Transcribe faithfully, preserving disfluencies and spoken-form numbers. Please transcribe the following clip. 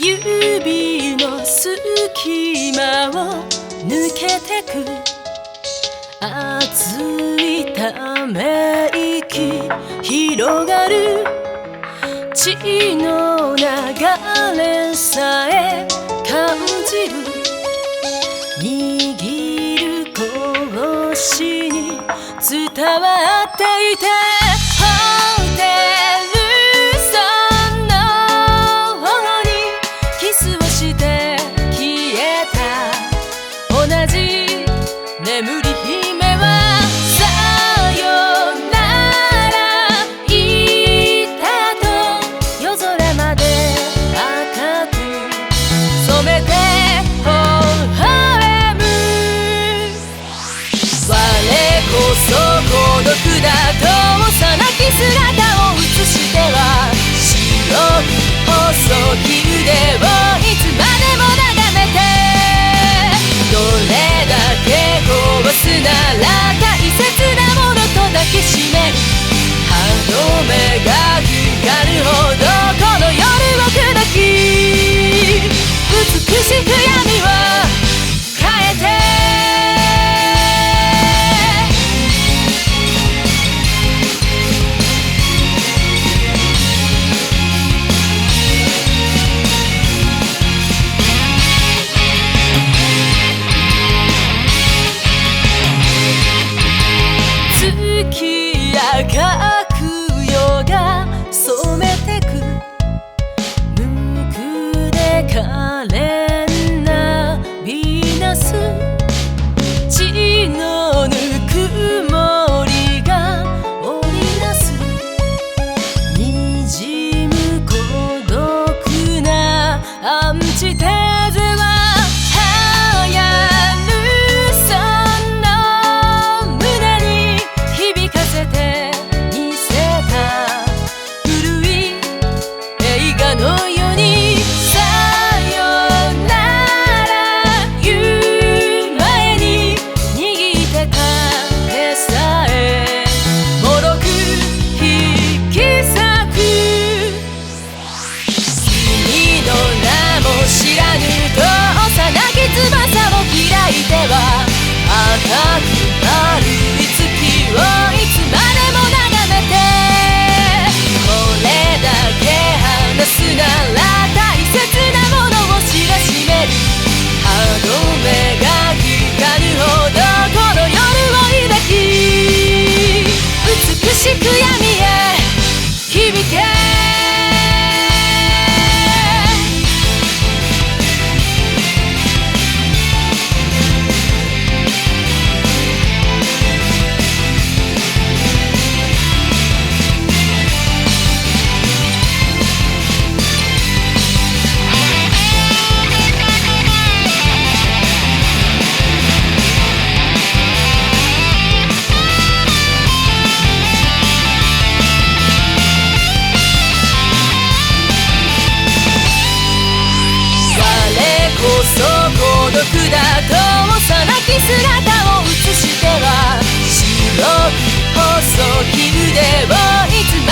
指の隙間を抜けてく熱いため息広がる血の流れさえ感じる握る拳に伝わっていてホテルその方にキスをして消えた同じ眠り姫はさよなら言ったと夜空まで赤く染めて微笑む我こそ孤独だと幼き姿を映しては白く細き腕をいつまでも眺めてどれだけ壊すなら大切なものと抱きしめる歯の目が光るほどこの夜を砕き美しく闇を変えて赤く夜が染めてく無垢で可憐なヴィーナス血のぬくもりが織りなすにじむ孤独なアンチテーゼはのようにさよなら言う前に握ってた手さえもろく引き裂く君の名も知らぬと幼き翼を開いては赤く丸い月をいつまでも眺めてこれだけ話すなら大切なものを知らしめる歯の目が光るほどこの夜を抱き美しく闇へ響けこそ孤独だと幼き姿を映しては白く細き腕をいつま